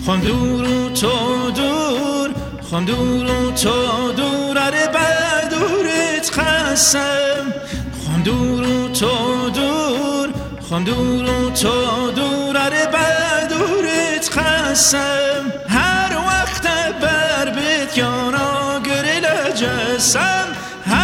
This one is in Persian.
خون دور و تو دور، خون دور و تو دور، اره بر دورت خستم. خون دور و تو دور، خون دور و تو دور، اره بر دورت خستم. هر وقت بر بیت یانا گره لجستم.